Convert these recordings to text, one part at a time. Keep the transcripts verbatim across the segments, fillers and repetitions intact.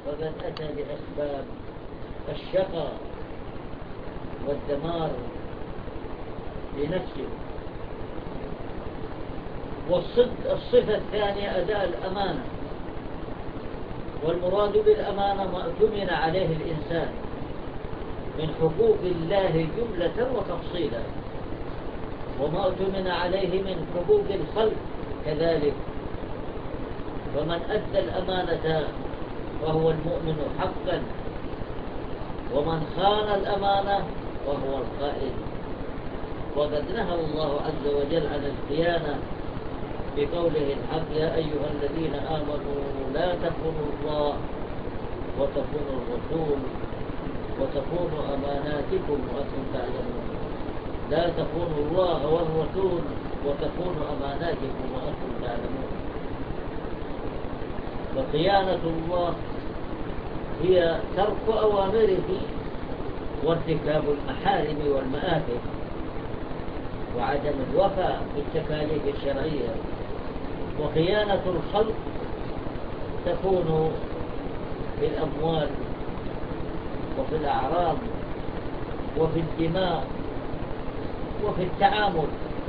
فقد أتى بأسباب الشقاء والدمار لنفسه. والصدق الصفة الثانية أداء الأمانة، والمراد بالأمانة ما اؤتمن عليه الإنسان من حقوق الله جملة وتفصيلا، وما اؤتمن عليه من حقوق الخلق كذلك. فمن أدى الأمانة فهو المؤمن حقا، ومن خان الأمانة وهو الخائن. وقد نهى الله عز وجل عن الخيانة بقوله الحق: يا أيها الذين آمنوا لا تخونوا الله وتخونوا الرسول وتخونوا أماناتكم وأنتم تعلمون. لا تخونوا الله والرسول وتخونوا أماناتكم وأنتم تعلمون. وخيانة الله هي ترك أوامره وارتكاب المحارم والمآثم وعدم الوفاء بالتكاليف الشرعية. وخيانة الخلق تكون في الأموال وفي الأعراض وفي الدماء وفي التعامل.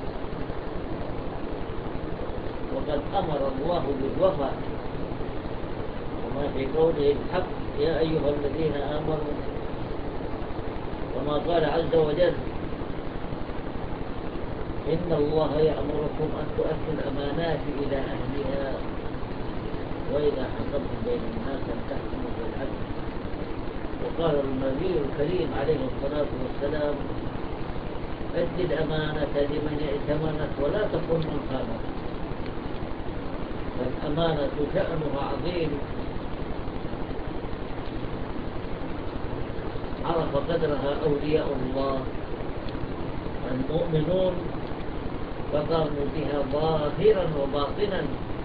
وقد أمر الله بالوفاء، وما في قوله الحق: يا أيها الذين آمنوا، وما قال عز وجل: إن الله يأمركم أن تؤدوا الأمانات إلى أهلها وإذا حكمتم بين الناس أن تحكموا بالعدل. وقال النبي الكريم عليه الصلاة والسلام: أد الأمانة لمن ائتمنك ولا تكن من خانك. فالأمانة شأنها عظيم، عرف قدرها أولياء الله المؤمنون فقاموا بها ظاهرا وباطنا،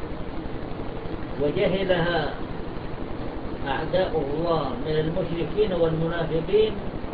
وجهلها أعداء الله من المشركين والمنافقين.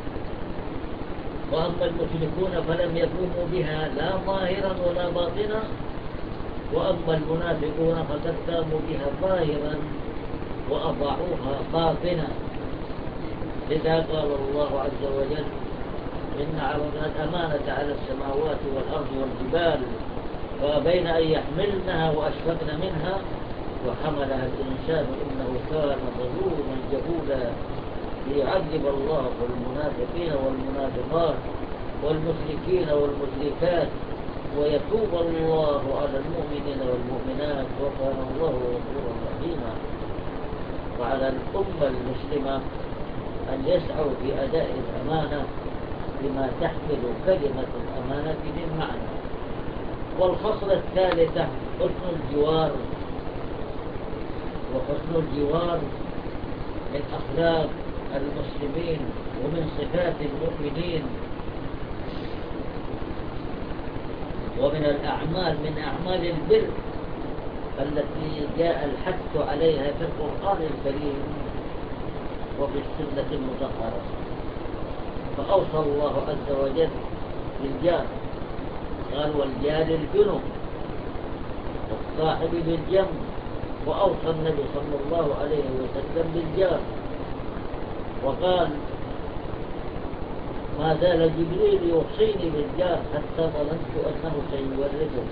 وأما المشركون فلم يقوموا بها لا ظاهرا ولا باطنا، وأما المنافقون فقد قاموا بها ظاهرا وأضاعوها باطنا. لذا قال الله عز وجل: إن عرضنا الأمانة على السماوات والأرض والجبال فأبين أن يحملنها وأشفقن منها وحملها الإنسان إنه كان ظلوما جهولا. ليعذب الله المنافقين والمنافقات والمشركين والمشركات ويتوب الله على المؤمنين والمؤمنات وكان الله غفورا رحيما. وعلى الأمة المسلمة أن يسعوا في أداء الأمانة بما تحمل كلمة الأمانة من معنى. والخصلة الثالثة حسن الجوار. وحسن الجوار من أخلاق المسلمين ومن صفات المؤمنين، ومن الأعمال من أعمال البر التي جاء الحث عليها في القرآن الكريم وفي السنة المطهرة. فأوصى الله عز وجل بالجار، قال: والجار الجنب والصاحب بالجنب. وأوصى النبي صلى الله عليه وسلم بالجار، وقال: ما زال جبريل يوصيني بالجار حتى ظننت أنه سيورثه.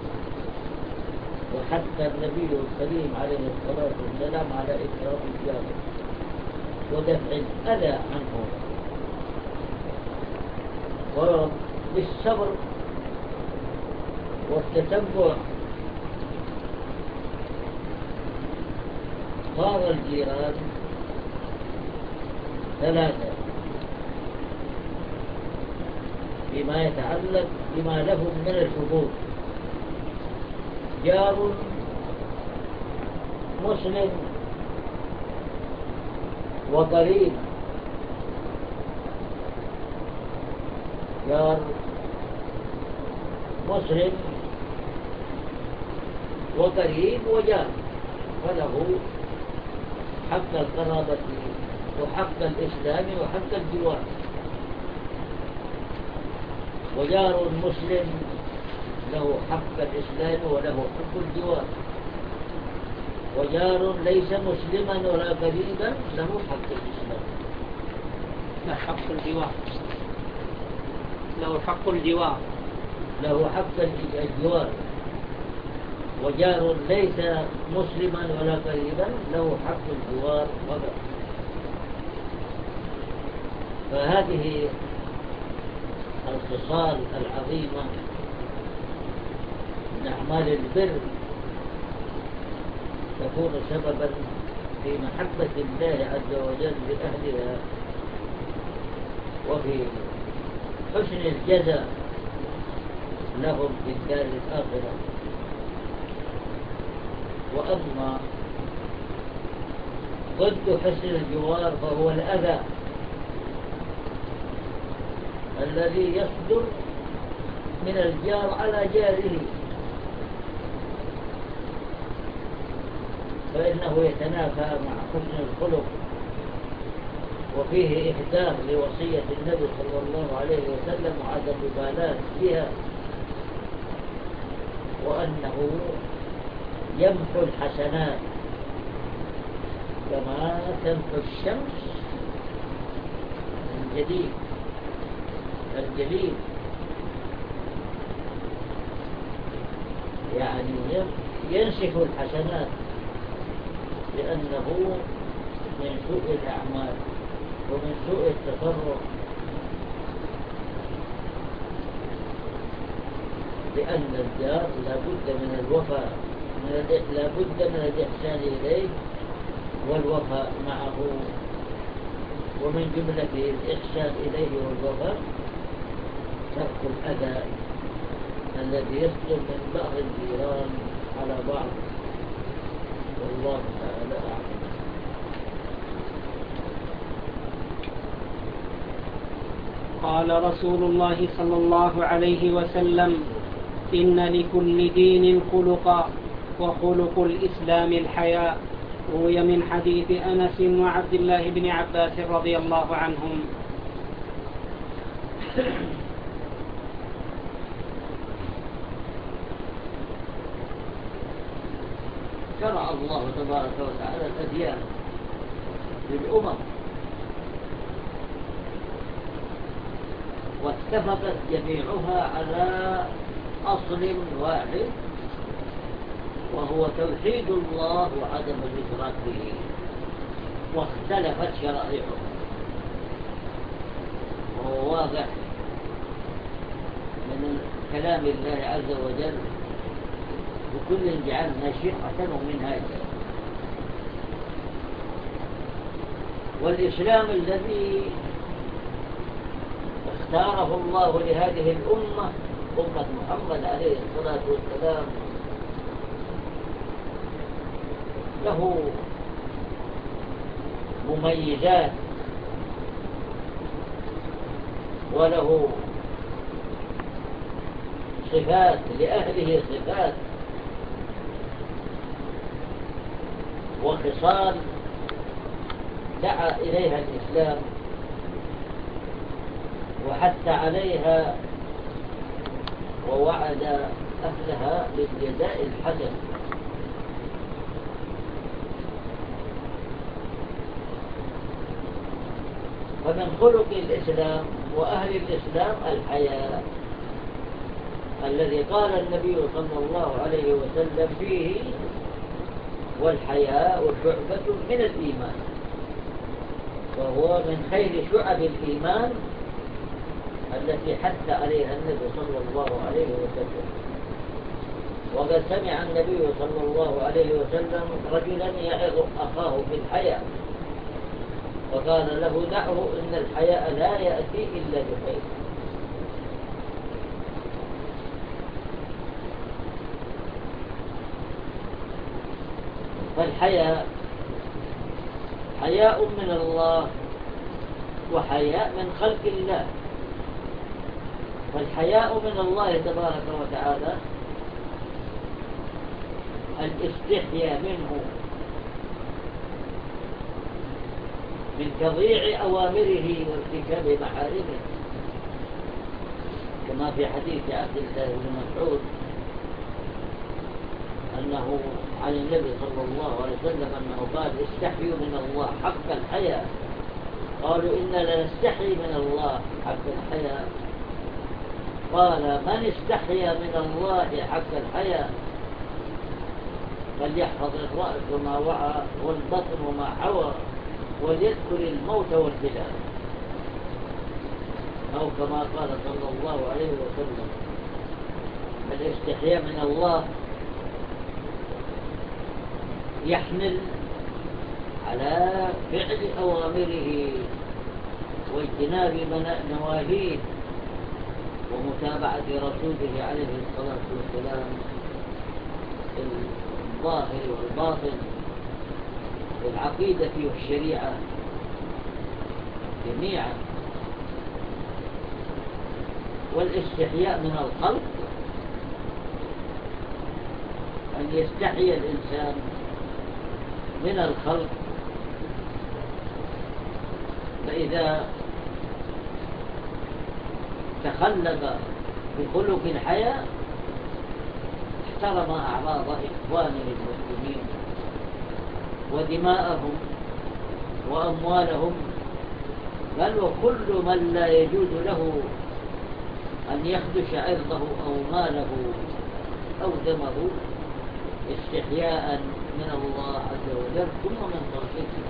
وحتى النبي الكريم عليه الصلاة والسلام على إكرام الجار ودفع الأذى عنه وبالصبر والتتبع. صار الجيران ثلاثة بما يتعلق بما لهم من الحقوق: جار مسلم وقريب. جار مسلم وقريب وجار، فله حق القرابة وحق الإسلام وحق الجوار. وجار مسلم له حق الإسلام وله حق الجوار. وجار ليس مسلما ولا قريبا له حق الإسلام. له حق الجوار له حق الجوار له حق الجوار. وجار ليس مسلما ولا قريبا له حق الجوار فقط. فهذه الخصال العظيمة من أعمال البر تكون سببا في محبة الله عز وجل لأهلها وفي حسن الجزاء لهم في الدار الآخرة. وأما ضد حسن الجوار فهو الأذى الذي يصدر من الجار على جاره، فإنه يتنافى مع حسن الخلق، وفيه إهداء لوصية النبي صلى الله عليه وسلم وعدم مبالاة بها، وأنه يمحو الحسنات كما تمحو الشمس الجديد الجليل، يعني ينسف الحسنات لأنه من سوء الأعمال ومن سوء التصرف، لأن الجار لا بد من الوفاء لا بد من الإحسان إليه والوفاء معه. ومن جملة الإحسان إليه والوفاء ترك الأذى الذي يصدر من بعض الجيران على بعض، والله تعالى أعلم. قال رسول الله صلى الله عليه وسلم: إن لكل دين خلقا وخلق الإسلام الحياء. روي من حديث أنس وعبد الله بن عباس رضي الله عنهم. شرع الله تبارك وتعالى الأديان للأمم، واتفقت جميعها على أصل واحد وهو توحيد الله وعدم الإشراك به، واختلفت شرائعه. وهو واضح من كلام الله عز وجل: وكل جعلنا شرعة ومنهاجا. والإسلام الذي اختاره الله لهذه الأمة، أمة محمد عليه الصلاة والسلام، له مميزات وله صفات، لأهله صفات وخصال دعا إليها الإسلام وحث عليها ووعد أهلها بالجزاء الحسن. ومن خلق الإسلام وأهل الإسلام الحياء، الذي قال النبي صلى الله عليه وسلم فيه: والحياء شعبة من الإيمان. وهو من خير شعب الإيمان التي حث عليها النبي صلى الله عليه وسلم. وقد سمع النبي صلى الله عليه وسلم رجلا يعظ أخاه في الحياء، وقال له: دعه إن الحياء لا يأتي إلا بخير. فالحياء حياء من الله وحياء من خلق الله. فالحياء من الله تبارك وتعالى الاستحياء منه من تضييع أوامره وارتكاب محارمه، كما في حديث عبد الله بن مسعود أنه عن النبي صلى الله عليه وسلم أنه قال استحيوا من الله حق الحياء. قالوا إنا لنستحي من الله حق الحياء. قال من استحيا من الله حق الحياء فليحفظ الرأس ما وعى والبطن ما حوى وليذكر الموت والبلاد، أو كما قال صلى الله عليه وسلم. الاستحياء من الله يحمل على فعل أوامره واجتناب نواهيه ومتابعة رسوله عليه الصلاة والسلام في الظاهر والباطن في العقيدة والشريعة جميعا. والاستحياء من الخلق أن يستحي الإنسان من الخلق، فإذا تخلق بخلق الحياة احترم أعراض إخوانه المسلمين ودماءهم وأموالهم، بل وكل من لا يجوز له أن يخدش عرضه أو ماله أو دمه استحياء من الله عز وجل ثم من خلقه.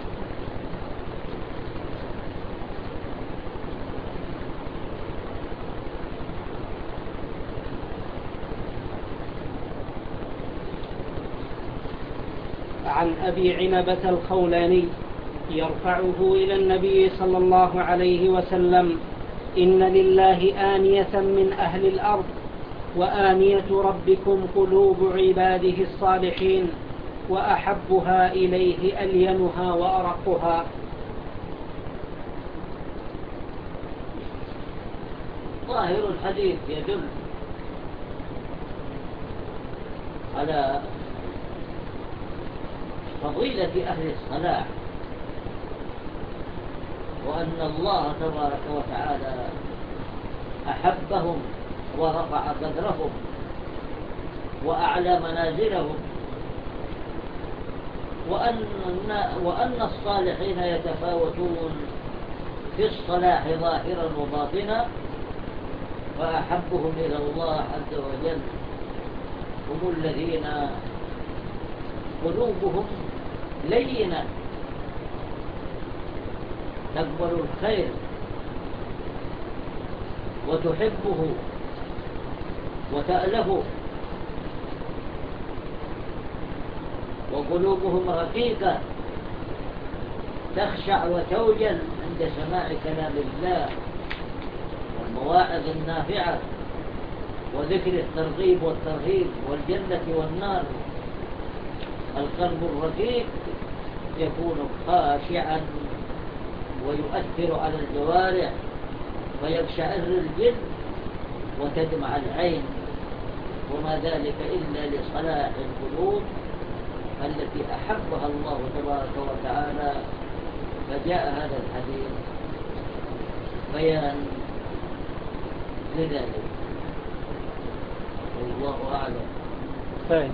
عن أبي عنبة الخولاني يرفعه إلى النبي صلى الله عليه وسلم: إن لله آنية من أهل الأرض وآنية ربكم قلوب عباده الصالحين وأحبها إليه ألينها وأرقها. ظاهر الحديث يدل على فضيلة أهل الصلاح، وأن الله تبارك وتعالى أحبهم ورفع قدرهم وأعلى منازلهم، وأن, وأن الصالحين يتفاوتون في الصلاح ظاهرا وباطنا، فأحبهم إلى الله عز وجل هم الذين قلوبهم لينة تقبل الخير وتحبه وتألفه، وقلوبهم رقيقة تخشع وتوجل عند سماع كلام الله والمواعظ النافعة وذكر الترغيب والترهيب والجنة والنار. القلب الرقيق يكون خاشعا ويؤثر على الجوارح ويقشعر الجلد وتدمع العين، وما ذلك إلا لصلاح القلوب التي أحبها الله تبارك وتعالى. فجاء هذا الحديث بيان لذلك، والله أعلم. طيب.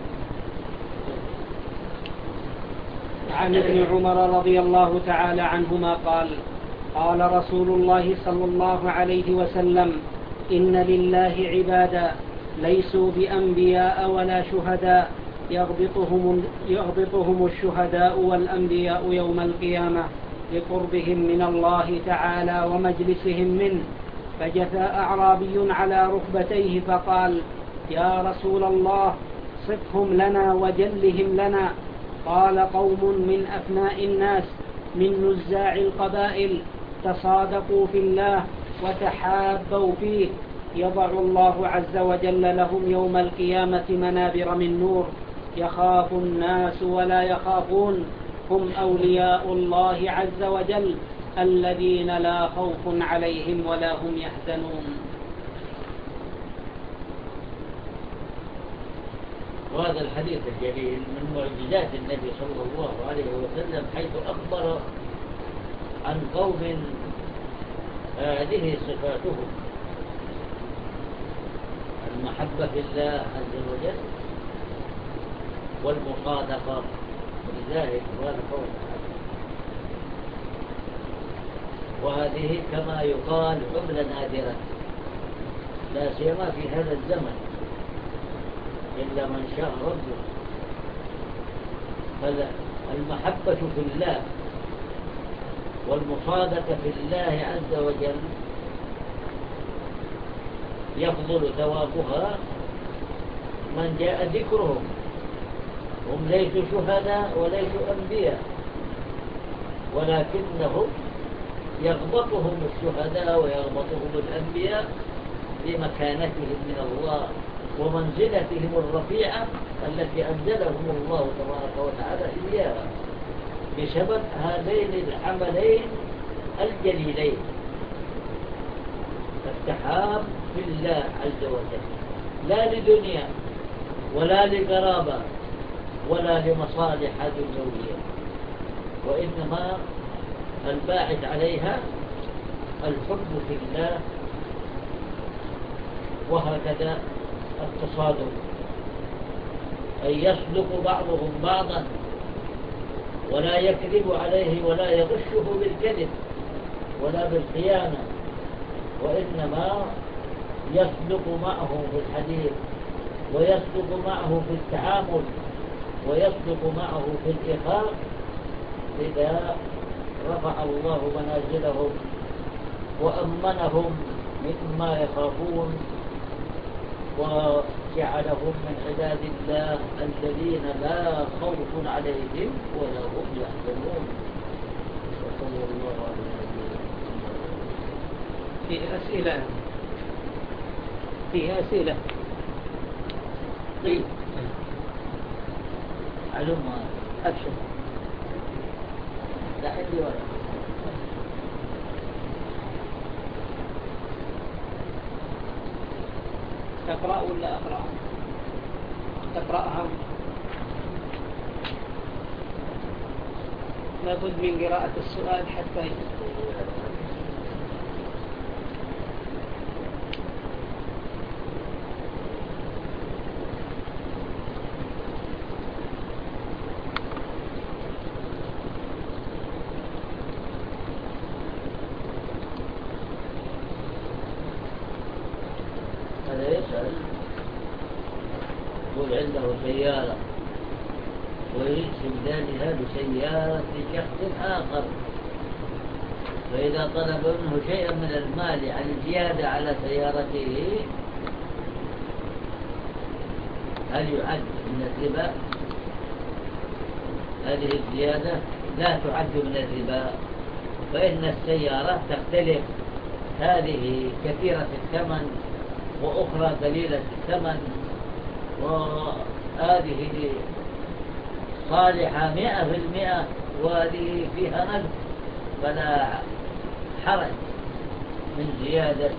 عن ابن عمر رضي الله تعالى عنهما قال: قال رسول الله صلى الله عليه وسلم: إن لله عبادا ليسوا بأنبياء ولا شهداء يغبطهم, يغبطهم الشهداء والأنبياء يوم القيامة لقربهم من الله تعالى ومجلسهم منه. فجثى أعرابي على ركبتيه فقال: يا رسول الله صفهم لنا وجلهم لنا. قال: قوم من أفناء الناس من نزاع القبائل تصادقوا في الله وتحابوا فيه، يضع الله عز وجل لهم يوم القيامة منابر من نور يخاف الناس ولا يخافون، هم أولياء الله عز وجل الذين لا خوف عليهم ولا هم يحزنون. وهذا الحديث الجليل من معجزات النبي صلى الله عليه وسلم، حيث أخبر عن قوم هذه صفاتهم: المحبة في الله عز وجل، والمصادقة، ولذلك صادقه. وهذه كما يقال عملة نادرة، لا سيما في هذا الزمن إلا من شاء ربه. فالمحبة في الله والمصادقة في الله عز وجل يفضل ثوابها من جاء ذكرهم. هم ليسوا شهداء وليسوا أنبياء، ولكنهم يغبطهم الشهداء ويغبطهم الأنبياء بمكانتهم من الله ومنزلتهم الرفيعة التي أنزلهم الله تبارك وتعالى إياها بسبب هذين العملين الجليلين: التحاب في الله عز وجل، لا لدنيا ولا لقرابة ولا لمصالح دنيوية، وإنما الباعث عليها الحب في الله. وهكذا التصادق، أن يصدق بعضهم بعضا ولا يكذب عليه ولا يغشه بالكذب ولا بالخيانة، وإنما يصدق معه في الحديث، ويصدق معه في التعامل، ويصدق معه في الإخاء. إذا رفع الله منازلهم وأمنهم مما يخافون وجعلهم من عباد الله الذين لا خوف عليهم ولا هم يحزنون. وصلى الله على نبينا محمد. في أسئلة فيها أسئلة طيب علوم أبشر لا عندي ولا تقرأ ولا أقرأ؟ تقرأها لابد من قراءة السؤال حتى يجب. يقول عنده سيارة ويريد استبدالها بسيارة شخص آخر، فإذا طلب منه شيئا من المال عن الزيادة على سيارته هل يعد من الربا؟ هذه الزيادة لا تعد من الربا، فإن السيارة تختلف، هذه كثيرة الثمن وأخرى قليلة الثمن، وهذه صالحة مئة في المئة وهذه فيها نقص، فلا حرج من زيادة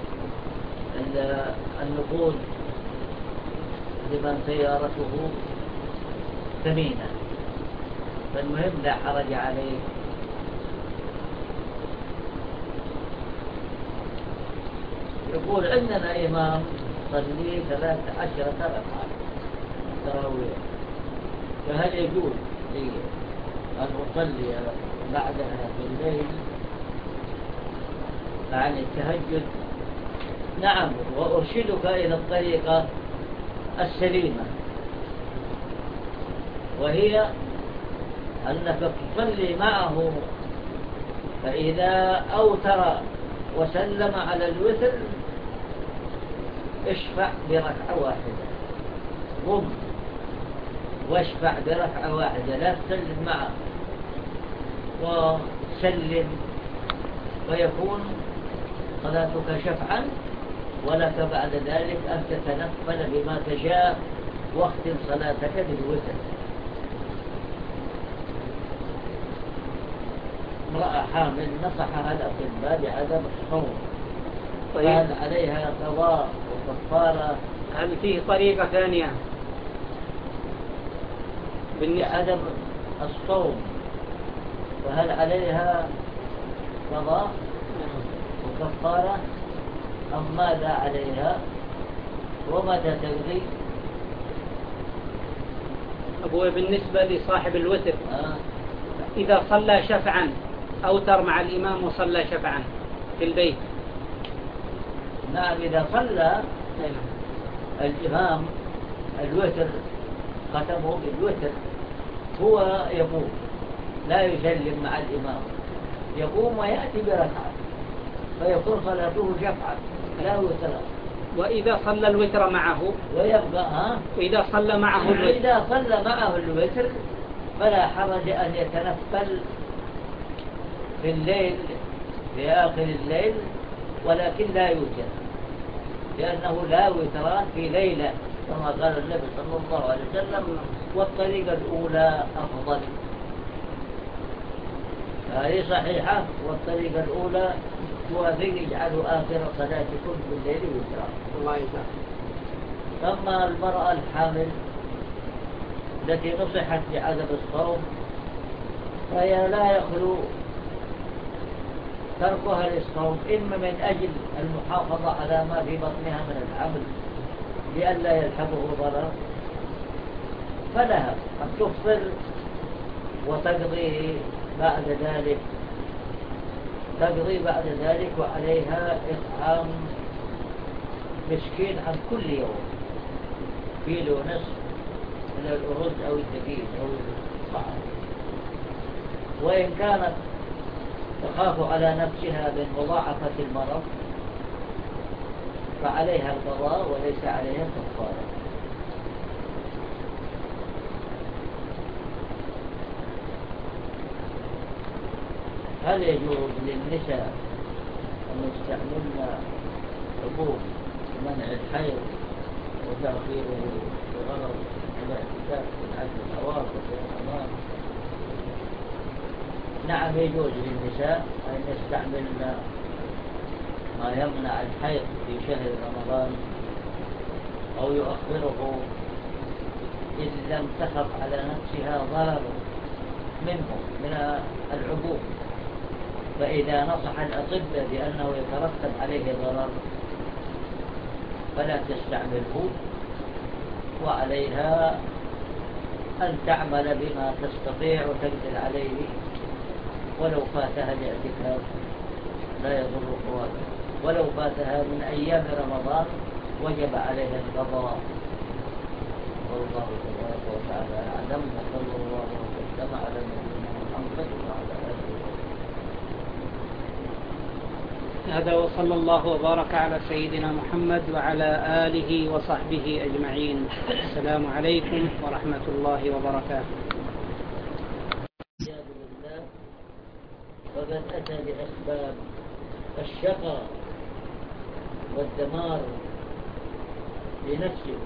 النقود لمن سيارته ثمينة، فالمهم لا حرج عليه. يقول عندنا إمام صلي ثلاث عشرة ركعة تراويح، فهل يجوز لي أن أصلي بعدها في الليل عن التهجد؟ نعم، وأرشدك إلى الطريقة السليمة، وهي أنك تصلي معه، فإذا أوتر وسلم على الوتر اشفع بركعة واحدة، قم واشفع بركعة واحدة، لا تسلم معه، وسلم، ويكون صلاتك شفعا، ولك بعد ذلك أن تتنفل بما تشاء واختم صلاتك بالوتر. امرأة حامل نصحها الأطباء بعدم الصوم، فهل عليها قضاء وكفارة؟ هل فيه طريقة ثانية بعدم الصوم، فهل عليها قضاء وكفارة أم ماذا عليها ومتى تقضي؟ هو بالنسبة لصاحب الوتر آه. إذا صلى شفعا أوتر مع الإمام وصلى شفعا في البيت. نعم، إذا صلى الإمام الوتر ختمه بالوتر هو يقوم لا يسلم مع الإمام، يقوم ويأتي بركعة فيكون صلاته شفعا لا وترا. وإذا صلى الوتر معه ويبقى ها وإذا صلى معه الوتر إذا صلى معه الوتر فلا حرج أن يتنفل في الليل في آخر الليل، ولكن لا يوتر، لأنه لا وتران في ليلة كما قال النبي صلى الله عليه وسلم: والطريقة الأولى أفضل. هذه صحيحة. والطريقة الأولى توافق اجعلوا آخر صلاتكم بالليل وترا. الله يسعدك. أما المرأة الحامل التي نصحت بعدم الصوم فهي لا يخلو تركها للصوم إما من أجل المحافظة على ما في بطنها من الحمل لئلا يلحقه ضرر، فلها أن تفطر وتقضي بعد ذلك تقضي بعد ذلك وعليها إطعام مسكين عن كل يوم كيلو نصف من الأرز أو الدقيق أو الطعام. وإن كانت تخاف على نفسها من مضاعفة المرض فعليها القضاء وليس عليها كفارة. هل يجوز للنساء أن يستعملن حبوب منع الحيض وتأخيره بغرض الاعتكاف من عدم العواقب والأمان؟ نعم، يجوز للنساء أن يستعملن ما يمنع الحيض في شهر رمضان أو يؤخره إن لم تخف على نفسها ضرر منه من العبوب، فإذا نصح الأطباء بأنه يترتب عليه ضرر فلا تستعمله، وعليها أن تعمل بما تستطيع وتقدر عليه، ولو فاتها الاعتكاف لا يضر قواتها، ولو فاتها من أيام رمضان وجب عليها القضاء. والله تبارك وتعالى أعلم، وصلى الله وسلم على نبينا محمد وعلى آله وصحبه. هذا وصلى الله وبارك على سيدنا محمد وعلى آله وصحبه أجمعين. السلام عليكم ورحمة الله وبركاته. فقد أتى بأسباب الشقاء والدمار لنفسه.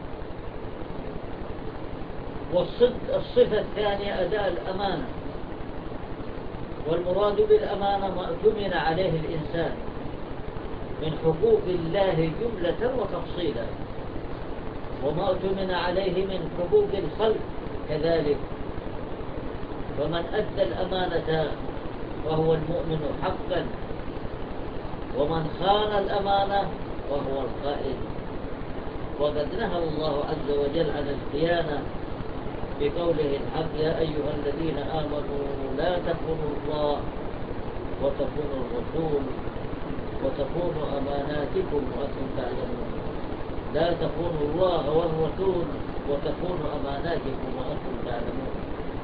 والصفة الثانية أداء الأمانة، والمراد بالأمانة ما اؤتمن عليه الإنسان من حقوق الله جملة وتفصيلا، وما اؤتمن عليه من حقوق الخلق كذلك. فمن أدى الأمانة وهو المؤمن حقا، ومن خان الأمانة وهو الخائن. وقد نهى الله عز وجل عن الخيانة بقوله الحق: يا أيها الذين آمنوا لا تخونوا الله وتخونوا الرسول وتخونوا أماناتكم وأنتم تعلمون. لا تخونوا الله والرسول وتخونوا أماناتكم وأنتم تعلمون.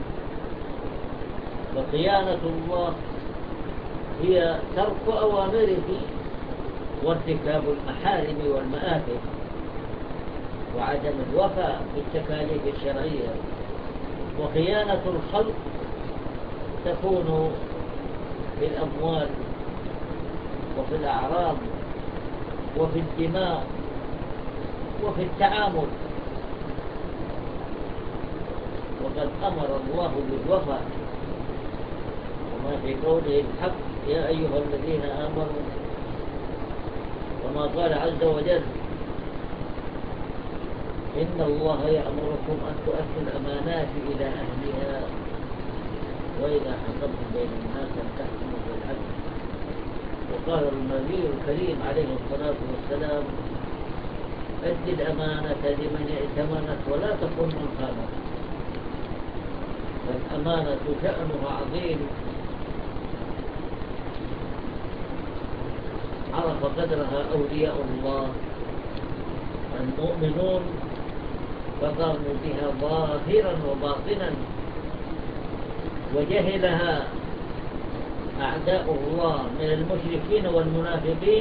فخيانة الله هي ترك أوامره وارتكاب المحارم والمآثم وعدم الوفاء بالتكاليف الشرعية. وخيانة الخلق تكون في الأموال وفي الأعراض وفي الدماء وفي التعامل. وقد أمر الله بالوفاء، وما في قوله الحق: يا أيها الذين آمنوا، وما قال عز وجل: إن الله يأمركم أن تؤدوا الأمانات إلى أهلها وإذا حكمتم بين الناس أن تحكموا بالعدل. وقال النبي الكريم عليه الصلاة والسلام: أد الأمانة لمن ائتمنت ولا تكن من خانت. فالأمانة شأنها عظيم، عرف قدرها أولياء الله المؤمنون فقاموا بها ظاهرا وباطنا، وجهلها أعداء الله من المشركين والمنافقين،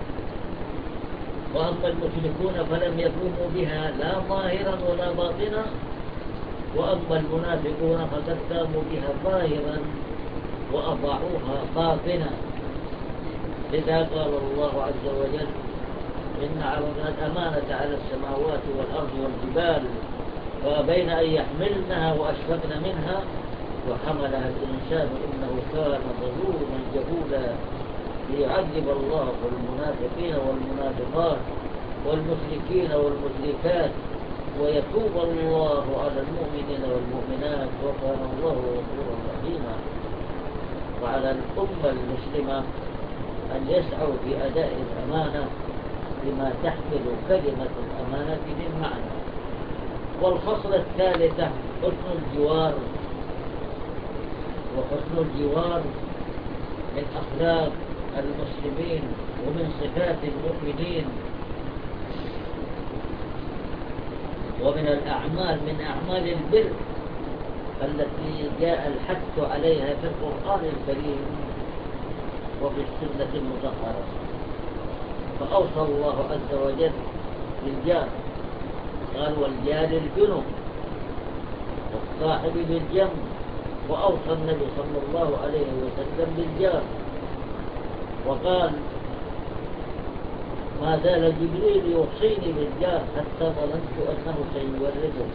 وأما المشركون فلم يقوموا بها لا ظاهرا ولا باطنا، وأما المنافقون فقد قاموا بها ظاهرا وأضاعوها باطنا. لذا قال الله عز وجل: إن عرضنا الأمانة على السماوات والأرض والجبال فأبين أن يحملنها وأشفقن منها وحملها الإنسان إنه كان ظلوما جهولا، ليعذب الله المنافقين والمنافقات والمشركين والمشركات ويتوب الله على المؤمنين والمؤمنات وكان الله غفورا رحيما. وعلى الأمة المسلمة أن يسعوا في أداء الأمانة بما تحمل كلمة الأمانة من معنى. والخصلة الثالثة حسن الجوار، وحسن الجوار من أخلاق المسلمين ومن صفات المؤمنين ومن الأعمال من أعمال البر التي جاء الحث عليها في القرآن الكريم وفي السنة المطهرة. فأوصى الله عز وجل بالجار، قال: والجار الجنب والصاحب بالجنب. وأوصى النبي صلى الله عليه وسلم بالجار وقال: ما زال جبريل يوصيني بالجار حتى ظننت أنه سيورثه.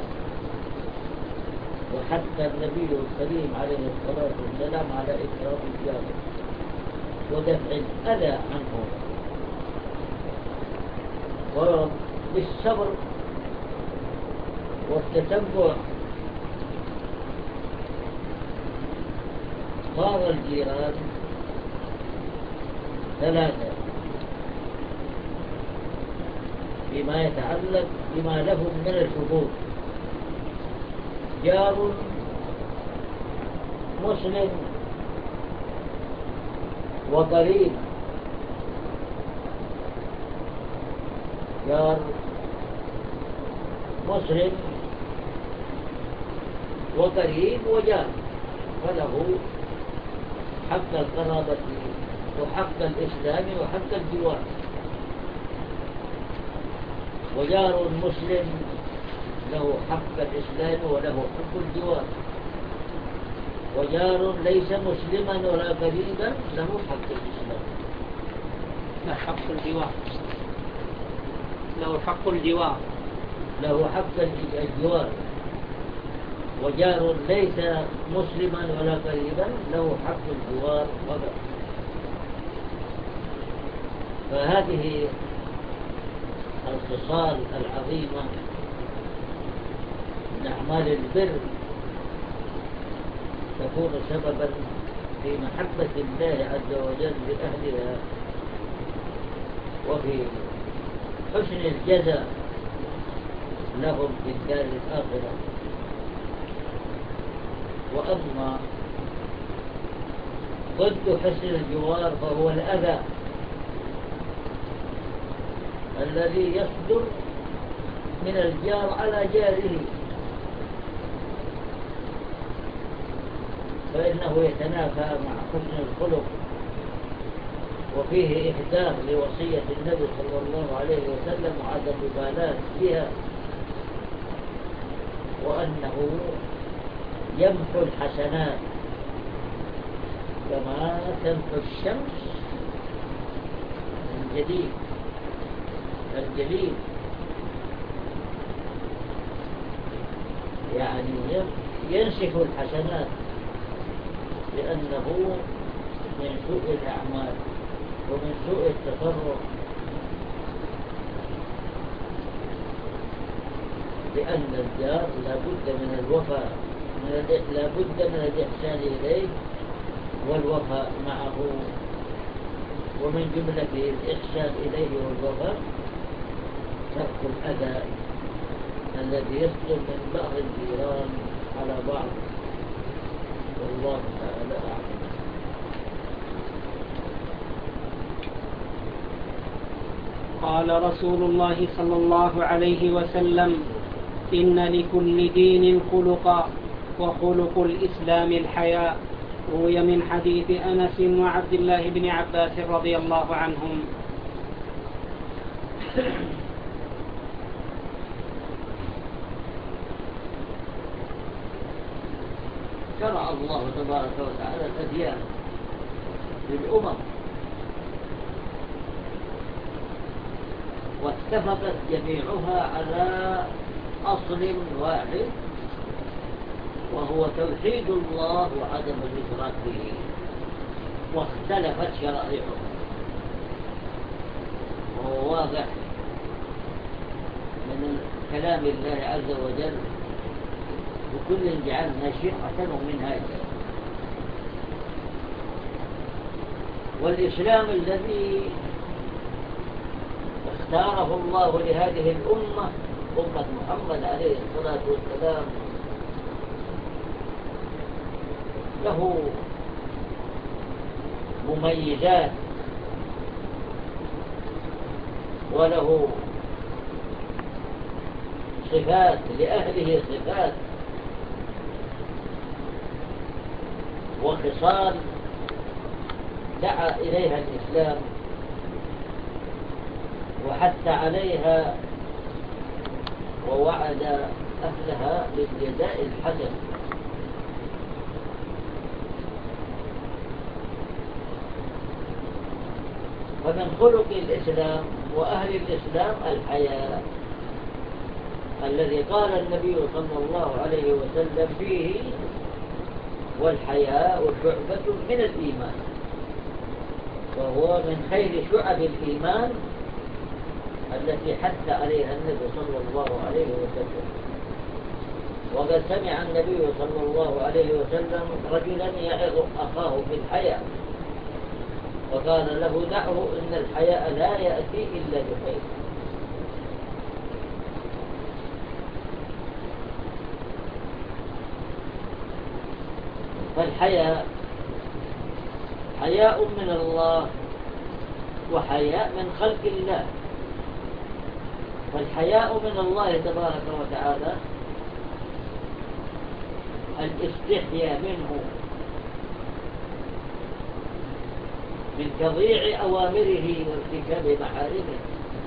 وحتى النبي الكريم عليه الصلاة والسلام على إكرام الجار ودفع الأذى عنه وبالصبر والتتبع. صار الجيران ثلاثة بما يتعلق بما لهم من الحقوق: جار مسلم وقريب. جار مسلم وقريب وجار، فله حق القرابة وحق الإسلام وحق الجوار. وجار مسلم له حق الإسلام وله حق الجوار، وجار ليس مسلما ولا قريبا له حق الإسلام. لا حق الجوار، له حق الجوار له حق الجوار. وجار ليس مسلما ولا قريبا له حق الجوار فقط. فهذه الخصال العظيمة من أعمال البر تكون سببا في محبة الله عز وجل لأهلها وفي حسن الجزاء لهم في الدار الآخرة. وأما ضد حسن الجوار فهو الأذى الذي يصدر من الجار على جاره، فإنه يتنافى مع حسن الخلق وفيه إهدار لوصية النبي صلى الله عليه وسلم وعدم مبالاة بها، وأنه يمحو الحسنات كما تمحو الشمس الجديد الجليل، يعني ينسف الحسنات لأنه من سوء الأعمال ومن سوء التصرف، لأن الجار لا بد من الوفاء لا بد من الإحسان إليه والوفاء معه. ومن جملة الإحسان إليه والوفاء ترك الأذى الذي يصدر من بعض الجيران على بعض والله تعالى أعلم. قال رسول الله صلى الله عليه وسلم: إن لكل دين خلقا وخلق الإسلام الحياء. روي من حديث أنس وعبد الله بن عباس رضي الله عنهم. شرع الله تبارك وتعالى الأديان للأمم، واتفقت جميعها على أصل واحد، وهو توحيد الله وعدم الإشراك به، واختلفت شرائعها، وهو واضح من كلام الله عز وجل: وكل جعلنا شرعة ومنهاجا. والإسلام الذي اختاره الله لهذه الأمة، أمة محمد عليه الصلاة والسلام، له مميزات وله صفات، لأهله صفات وخصال دعا إليها الإسلام وحث عليها ووعد أهلها بالجزاء الحسن. فمن خلق الإسلام وأهل الإسلام الحياء، الذي قال النبي صلى الله عليه وسلم فيه: والحياء شعبة من الإيمان، وهو من خير شعب الإيمان التي حث عليها النبي صلى الله عليه وسلم. وقد سمع النبي صلى الله عليه وسلم رجلا يعظ أخاه بالحياء، وقال له: دعه، إن الحياء لا يأتي إلا بخير. فالحياء حياء من الله وحياء من خلق الله. فالحياء من الله تبارك وتعالى الاستحياء منه من تضييع أوامره وارتكاب محارمه،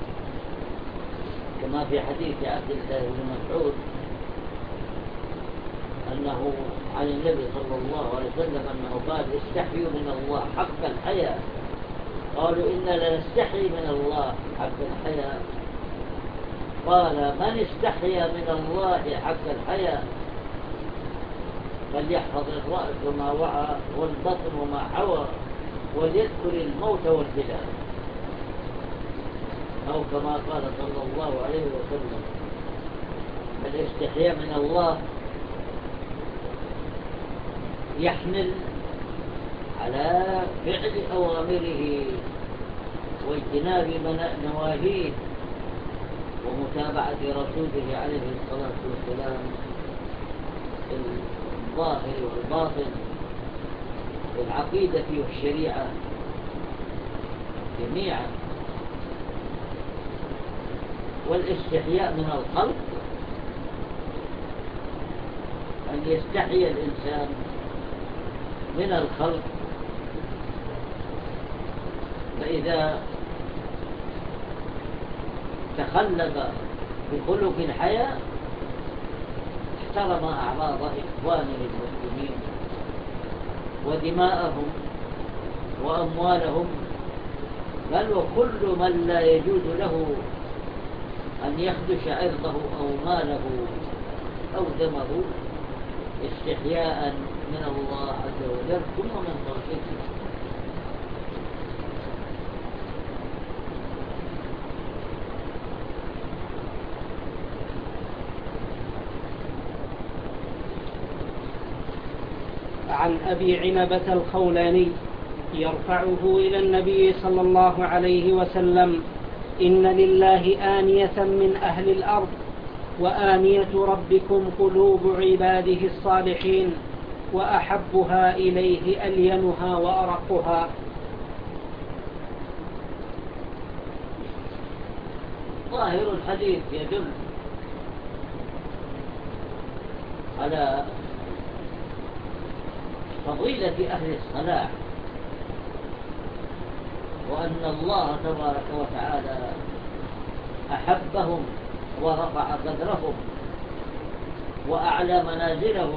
كما في حديث عبد الله بن مسعود أنه عن النبي صلى الله عليه وسلم أنه قال: استحيوا من الله حق الحياء. قالوا: إنا لنستحي من الله حق الحياء. قال: من استحيا من الله حق الحياء فليحفظ الرأس وما وعى والبطن وما حوى وليذكر الموت والبلاد، أو كما قال صلى الله عليه وسلم. الاستحياء من الله يحمل على فعل أوامره واجتناب نواهيه ومتابعة رسوله عليه الصلاة والسلام في الظاهر والباطن، في العقيدة والشريعة جميعا. والاستحياء من الخلق أن يستحي الإنسان من الخلق، فإذا تخلق بخلق الحياء احترم أعراض إخوانه المسلمين ودماءهم وأموالهم، بل وكل من لا يجوز له أن يخدش عرضه أو ماله أو دمه استحياء من الله عز وجل ثم من خلقه. عن أبي عنبة الخولاني يرفعه إلى النبي صلى الله عليه وسلم: إن لله آنية من أهل الأرض، وآنية ربكم قلوب عباده الصالحين، وأحبها إليه ألينها وأرقها. ظاهر الحديث يدل على فضيلة أهل الصلاح، وأن الله تبارك وتعالى أحبهم ورفع قدرهم وأعلى منازلهم،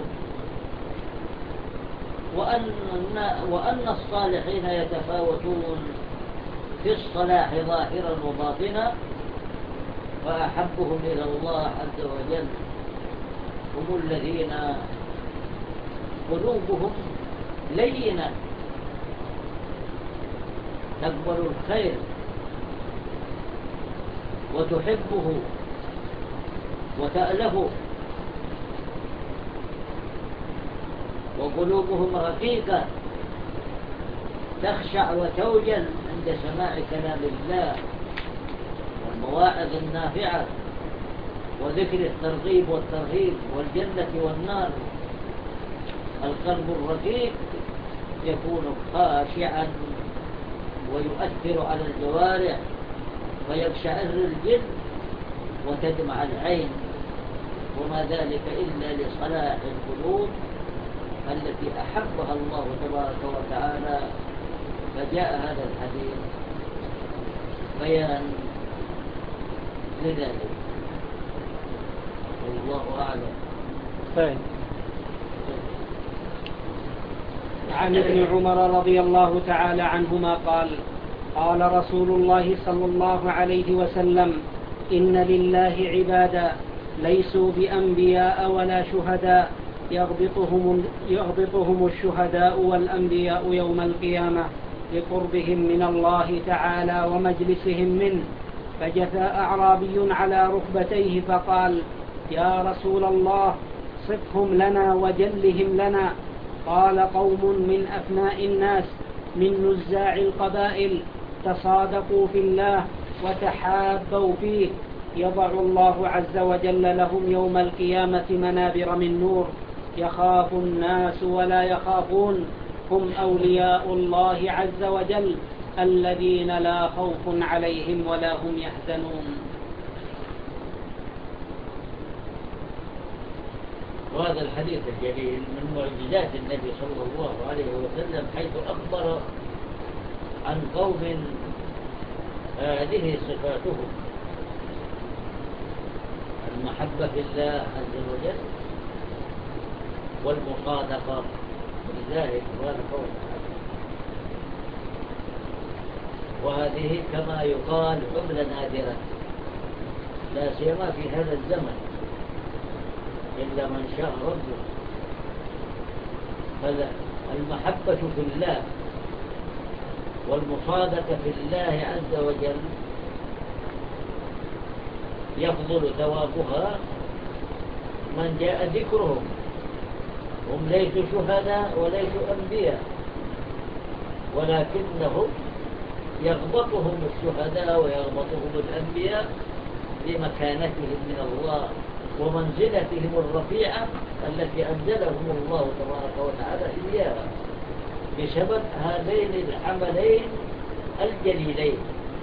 وأن, وأن الصالحين يتفاوتون في الصلاح ظاهرا وباطنا، فأحبهم إلى الله عز وجل هم الذين قلوبهم لينة تقبل الخير وتحبه وتألفه، وقلوبهم رقيقة تخشع وتوجل عند سماع كلام الله والمواعظ النافعة وذكر الترغيب والترهيب والجنة والنار. القلب الرقيق يكون خاشعا ويؤثر على الجوارح، ويقشعر الجلد وتدمع العين، وما ذلك إلا لصلاح القلوب التي أحبها الله تبارك وتعالى. فجاء هذا الحديث بيان لذلك، والله أعلم. طيب. عن ابن عمر رضي الله تعالى عنهما قال: قال رسول الله صلى الله عليه وسلم: إن لله عبادا ليسوا بأنبياء ولا شهداء يغبطهم, يغبطهم الشهداء والأنبياء يوم القيامة لقربهم من الله تعالى ومجلسهم منه. فجثى أعرابي على ركبتيه فقال: يا رسول الله صفهم لنا وجلهم لنا. قال: قوم من أفناء الناس من نزاع القبائل تصادقوا في الله وتحابوا فيه، يضع الله عز وجل لهم يوم القيامة منابر من نور يخاف الناس ولا يخافون، هم أولياء الله عز وجل الذين لا خوف عليهم ولا هم يحزنون. وهذا الحديث الجليل من معجزات النبي صلى الله عليه وسلم، حيث أخبر عن قوم هذه صفاتهم: المحبة في الله عز وجل، والمصادقة بالله سبحانه وتعالى، وهذه كما يقال عملة نادرة لا سيما في هذا الزمن إلا من شاء ربه. فالمحبة في الله والمصادقة في الله عز وجل يفضل ثوابها من جاء ذكرهم. هم ليسوا شهداء وليسوا أنبياء، ولكنهم يغبطهم الشهداء ويغبطهم الأنبياء بمكانتهم من الله ومنزلتهم الرفيعة التي أنزلهم الله تبارك وتعالى إياها بسبب هذين العملين الجليلين: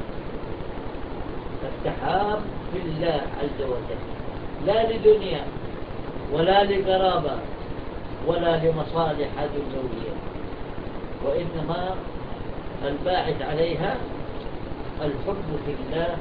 التحاب في الله عز وجل، لا لدنيا ولا لقرابة ولا لمصالح دنيوية، وإنما الباعث عليها الحب في الله.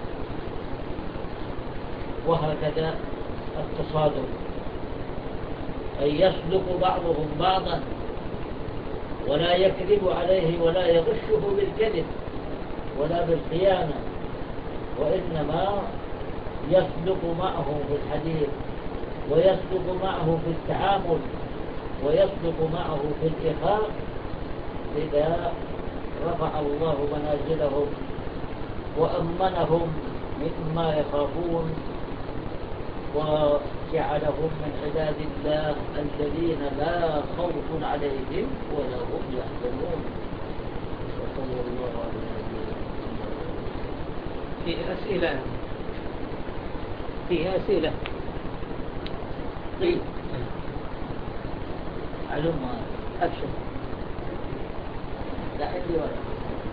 وهكذا التصادق، أن يصدق بعضهم بعضا ولا يكذب عليه ولا يغشه بالكذب ولا بالخيانة، وإنما يصدق معه في الحديث، ويصدق معه في التعامل، ويصدق معه في الإخاء. إذا رفع الله منازلهم وأمنهم مما يخافون، وجعلهم من عباد الله الذين لا خوف عليهم ولا هم يحزنون. وصلى الله على نبينا محمد. في أسئلة في أسئلة طيب. معلومة أبشر. لا عندي ولا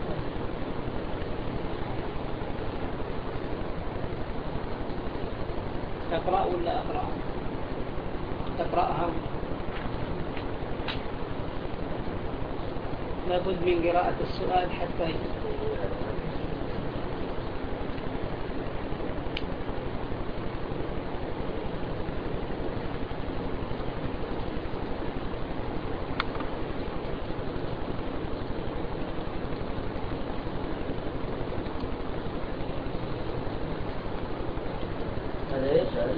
تقرأ ولا أقرأ؟ تقرأها لابد من قراءة السؤال حتى هذا يسأل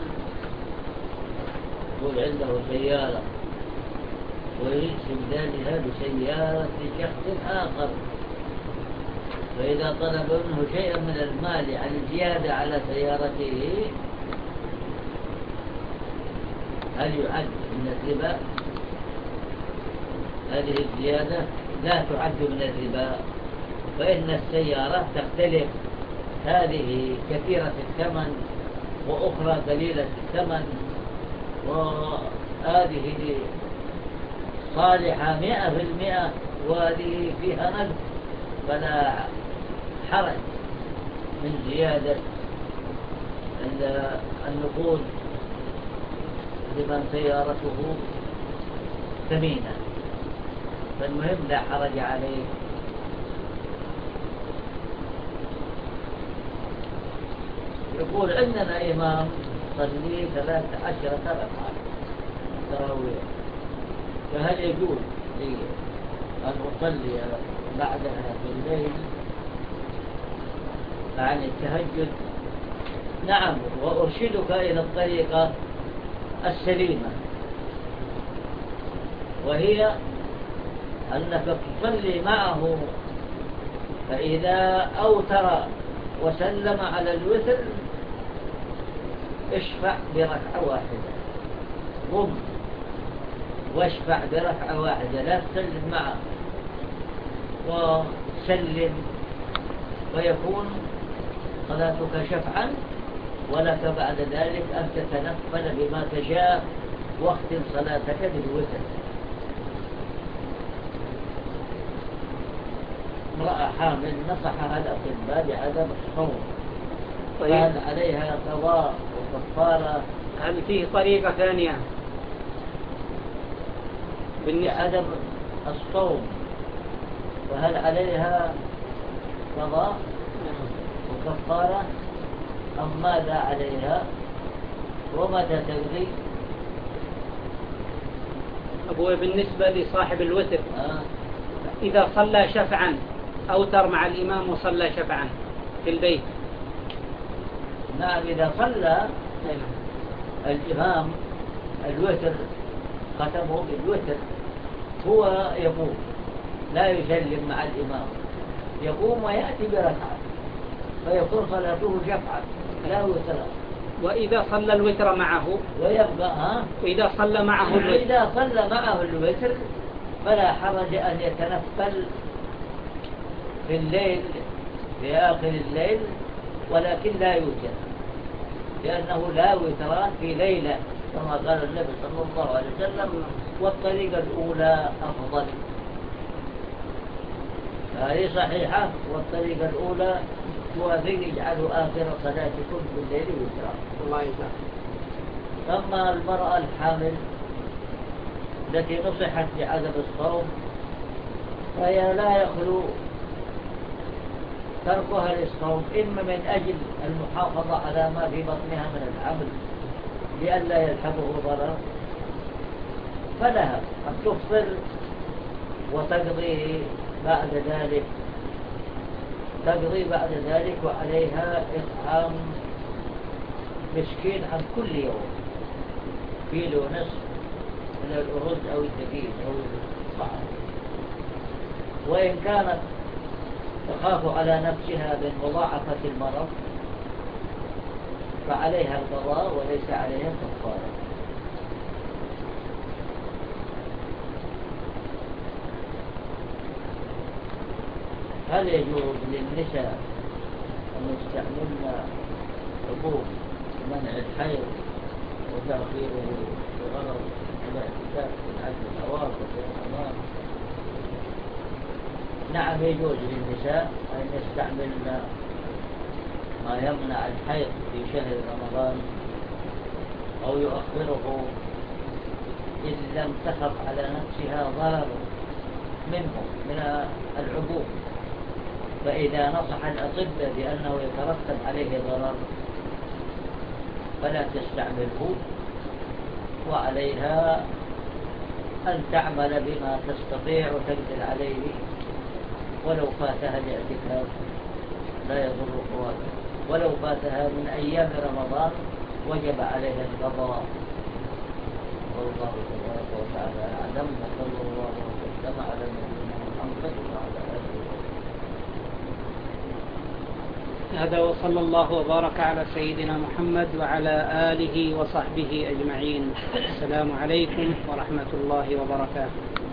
يقول عنده سيارة ويريد استبدالها بسيارة شخص آخر، فإذا طلب منه شيئا من المال يعني زيادة على سيارته هل يعد من الربا؟ هذه الزيادة لا تعد من الربا، فإن السيارة تختلف، هذه كثيرة الثمن وأخرى قليلة الثمن، وهذه صالحة مئة في المئة وهذه فيها نقص، فلا حرج من زيادة النقود لمن سيارته ثمينة، فالمهم لا حرج عليه. يقول عندنا إمام صلي ثلاث عشرة ركعة تراويح، فهل يجوز لي أن أصلي بعدها في الليل عن التهجد؟ نعم، وأرشدك إلى الطريقة السليمة، وهي أنك تصلي معه، فإذا أوتر وسلم على الوتر اشفع بركعة واحدة، قم واشفع بركعة واحدة، لا تسلم معه وسلم، ويكون صلاتك شفعا، ولك بعد ذلك أن تتنفل بما تشاء واختم صلاتك بالوتر. امرأة حامل نصحها الأطباء بعدم الصوم، كان عليها قضاء وكفارة. هل فيه طريقة ثانية بعدم الصوم، فهل عليها قضاء وكفارة أم ماذا عليها ومتى تقضي؟ أبوي بالنسبة لصاحب الوتر آه. إذا صلى شفعا أوتر مع الإمام وصلى شفعا في البيت. نعم، إذا صلى الإمام الوتر ختمه بالوتر هو يقوم لا يسلم مع الإمام، يقوم ويأتي بركعة فيكون صلاته شفعا لا وتر. وإذا صلى الوتر معه ويبقى ها وإذا صلى معه الوتر إذا صلى معه الوتر فلا حرج أن يتنفل في الليل في آخر الليل، ولكن لا يوتر، لأنه لا وترات في ليلة كما قال النبي صلى الله عليه وسلم، والطريقة الأولى أفضل. هذه صحيحة، والطريقة الأولى توافق اجعلوا آخر صلاتكم بالليل وترا. الله يجزاك. أما المرأة الحامل التي نصحت بعدم الصوم فهي لا يخلو تركها للصوم، إما من أجل المحافظة على ما في بطنها من الحمل لئلا يلحقه ضرر، فلها أن تفطر وتقضي بعد ذلك تقضي بعد ذلك وعليها إطعام مسكين عن كل يوم كيلو نصف من الأرز أو الدقيق أو الطعام. وإن كانت تخاف على نفسها من مضاعفة المرض فعليها القضاء وليس عليها كفارة. هل يجوز للنساء أن يستعملن حبوب منع الحيض وتأخيره بغرض الاعتكاف في العشر الأواخر في رمضان. نعم يجوز للنساء أن يستعملن ما يمنع الحيض في شهر رمضان أو يؤخره إن لم تخف على نفسها ضرر منه من العبور، فإذا نصح الأطباء بأنه يترتب عليه ضرر فلا تستعمله، وعليها أن تعمل بما تستطيع وتقدر عليه، ولو فاتها الاعتكاف لا يضر فواته، ولو فاتها من أيام رمضان وجب عليها القضاء. والله تبارك وتعالى أعلم، وصلى الله وسلم على نبينا محمد وعلى آله. هذا وصلى الله وبارك على سيدنا محمد وعلى آله وصحبه أجمعين. السلام عليكم ورحمة الله وبركاته.